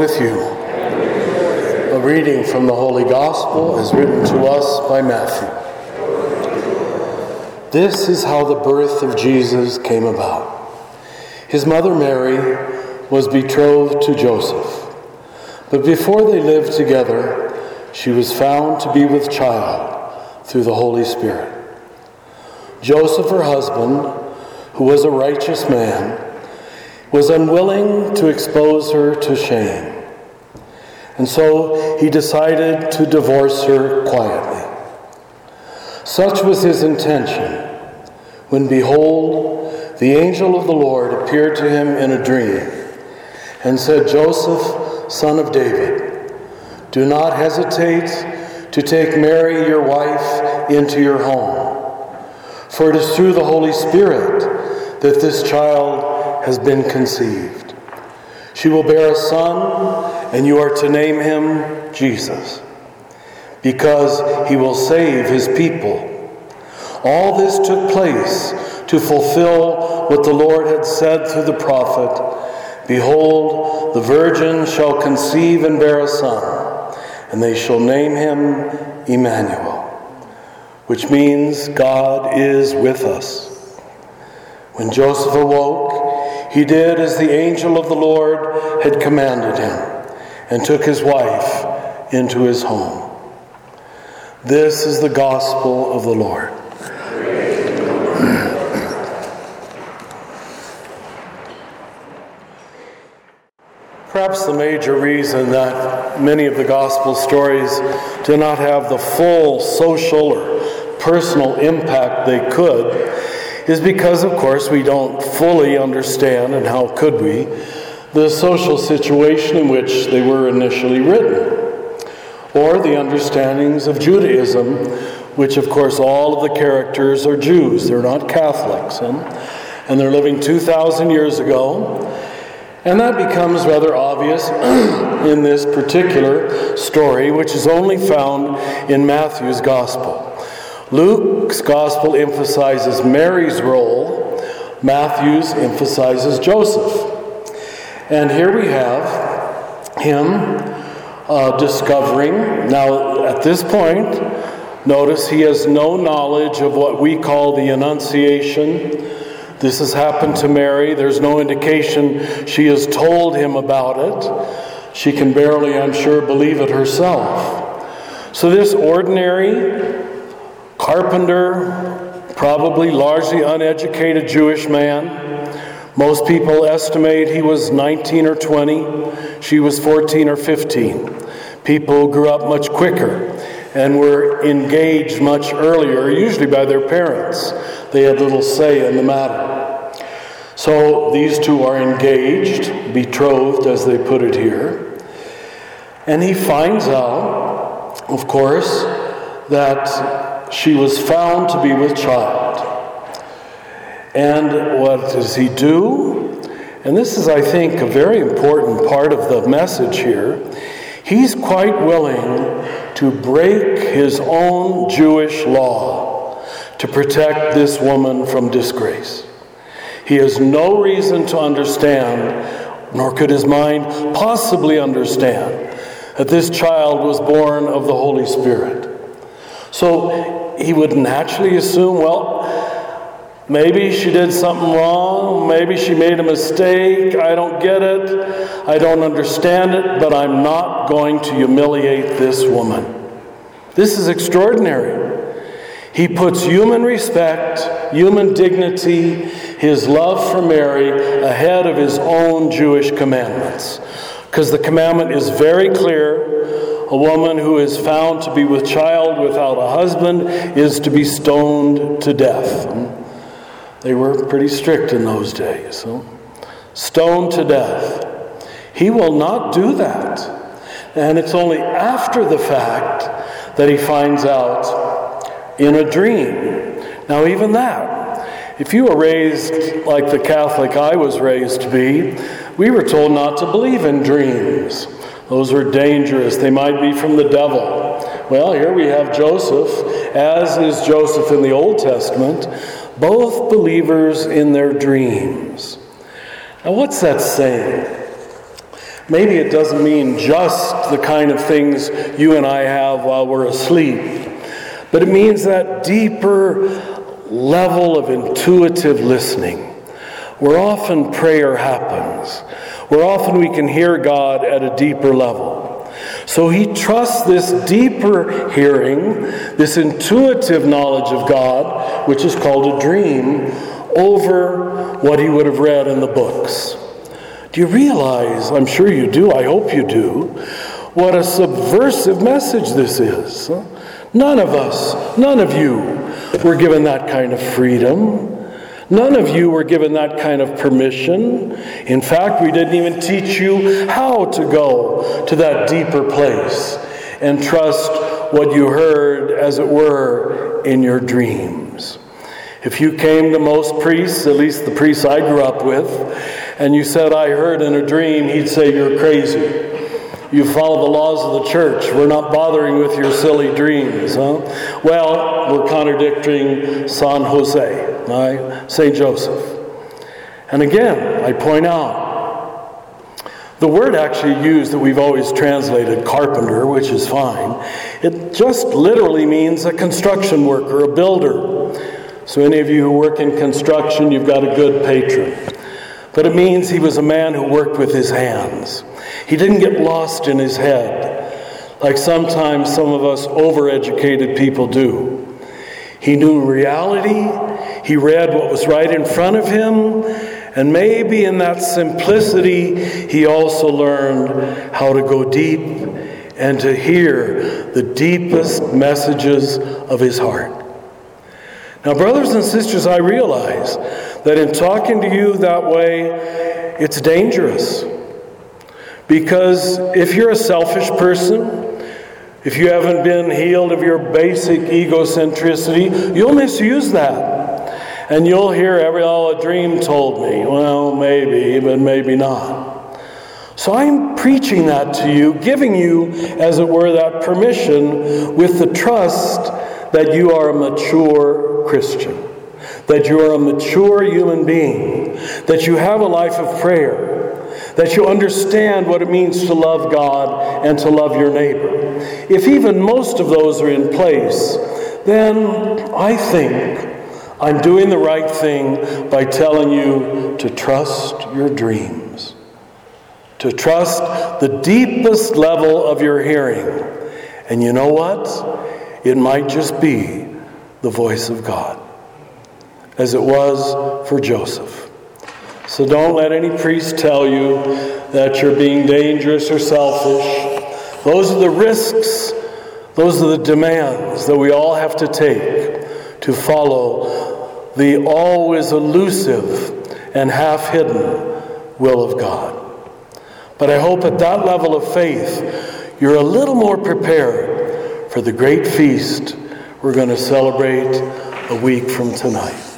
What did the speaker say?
with you. A reading from the Holy Gospel is written to us by Matthew. This is how the birth of Jesus came about. His mother Mary was betrothed to Joseph, but before they lived together, she was found to be with child through the Holy Spirit. Joseph, her husband, who was a righteous man, was unwilling to expose her to shame. And so he decided to divorce her quietly. Such was his intention, when behold, the angel of the Lord appeared to him in a dream and said, Joseph, son of David, do not hesitate to take Mary, your wife, into your home. For it is through the Holy Spirit that this child has been conceived. She will bear a son, and you are to name him Jesus, because he will save his people. All this took place to fulfill what the Lord had said through the prophet, Behold, the virgin shall conceive and bear a son, and they shall name him Emmanuel, which means God is with us. When Joseph awoke, he did as the angel of the Lord had commanded him, and took his wife into his home. This is the gospel of the Lord. Perhaps the major reason that many of the gospel stories do not have the full social or personal impact they could is because, of course, we don't fully understand, and how could we, the social situation in which they were initially written, or the understandings of Judaism, which, of course, all of the characters are Jews. They're not Catholics, and they're living 2,000 years ago. And that becomes rather obvious in this particular story, which is only found in Matthew's Gospel. Luke's Gospel emphasizes Mary's role. Matthew's emphasizes Joseph. And here we have him discovering. Now, at this point, notice he has no knowledge of what we call the Annunciation. This has happened to Mary. There's no indication she has told him about it. She can barely, I'm sure, believe it herself. So this ordinary carpenter, probably largely uneducated Jewish man, most people estimate he was 19 or 20. She was 14 or 15. People grew up much quicker and were engaged much earlier, usually by their parents. They had little say in the matter. So these two are engaged, betrothed, as they put it here. And he finds out, of course, that she was found to be with child. And what does he do? And this is, I think, a very important part of the message here. He's quite willing to break his own Jewish law to protect this woman from disgrace. He has no reason to understand, nor could his mind possibly understand, that this child was born of the Holy Spirit. So he would naturally assume, well, maybe she did something wrong, maybe she made a mistake, I don't get it, I don't understand it, but I'm not going to humiliate this woman. This is extraordinary. He puts human respect, human dignity, his love for Mary ahead of his own Jewish commandments. Because the commandment is very clear. A woman who is found to be with child without a husband is to be stoned to death. They were pretty strict in those days. So, stoned to death. He will not do that. And it's only after the fact that he finds out in a dream. Now, even that, if you were raised like the Catholic I was raised to be, we were told not to believe in dreams. Those were dangerous. They might be from the devil. Well, here we have Joseph, as is Joseph in the Old Testament, both believers in their dreams. Now, what's that saying? Maybe it doesn't mean just the kind of things you and I have while we're asleep, but it means that deeper level of intuitive listening, where often prayer happens, where often we can hear God at a deeper level. So he trusts this deeper hearing, this intuitive knowledge of God, which is called a dream, over what he would have read in the books. Do you realize, I'm sure you do, I hope you do, what a subversive message this is? None of us, none of you were given that kind of freedom. None of you were given that kind of permission. In fact, we didn't even teach you how to go to that deeper place and trust what you heard, as it were, in your dreams. If you came to most priests, at least the priests I grew up with, and you said, I heard in a dream, he'd say, you're crazy. You follow the laws of the church. We're not bothering with your silly dreams, huh? Well, we're contradicting San Jose, right? St. Joseph. And again, I point out, the word actually used that we've always translated carpenter, which is fine, it just literally means a construction worker, a builder. So any of you who work in construction, you've got a good patron. But it means he was a man who worked with his hands. He didn't get lost in his head, like sometimes some of us overeducated people do. He knew reality, he read what was right in front of him, and maybe in that simplicity, he also learned how to go deep and to hear the deepest messages of his heart. Now, brothers and sisters, I realize that in talking to you that way, it's dangerous. Because if you're a selfish person, if you haven't been healed of your basic egocentricity, you'll misuse that. And you'll hear a dream told me. Well, maybe, but maybe not. So I'm preaching that to you, giving you, as it were, that permission with the trust that you are a mature Christian, that you are a mature human being, that you have a life of prayer, that you understand what it means to love God and to love your neighbor. If even most of those are in place, then I think I'm doing the right thing by telling you to trust your dreams, to trust the deepest level of your hearing. And you know what? It might just be the voice of God, as it was for Joseph. So don't let any priest tell you that you're being dangerous or selfish. Those are the risks, those are the demands that we all have to take to follow the always elusive and half-hidden will of God. But I hope at that level of faith, you're a little more prepared for the great feast we're going to celebrate a week from tonight.